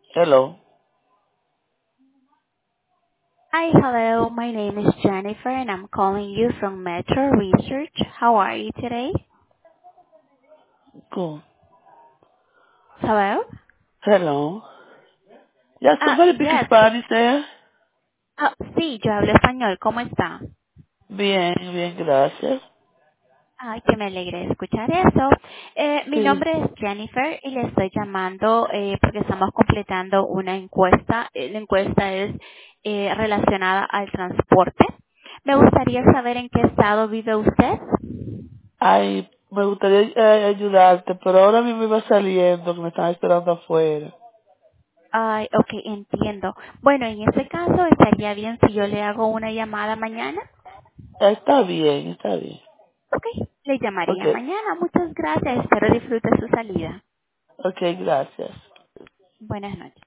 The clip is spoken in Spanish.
Hello. Hi, hello. My name is Jennifer, and I'm calling you from Metro Research. How are you today? Cool. Hello? Hello. Yeah, somebody speak Yes. Spanish there? Sí, yo hablo español. ¿Cómo está? Bien, bien, gracias. Ay, que me alegre de escuchar eso. Mi Sí. nombre es Jennifer y le estoy llamando porque estamos completando una encuesta. La encuesta es relacionada al transporte. Me gustaría saber en qué estado vive usted. Ay, me gustaría ayudarte, pero ahora mismo iba saliendo, que me están esperando afuera. Ay, ok, entiendo. Bueno, en ese caso, ¿estaría bien si yo le hago una llamada mañana? Está bien, está bien. Ok, le Ok, llamaría mañana. Muchas gracias. Espero disfrute su salida. ok, gracias. Buenas noches.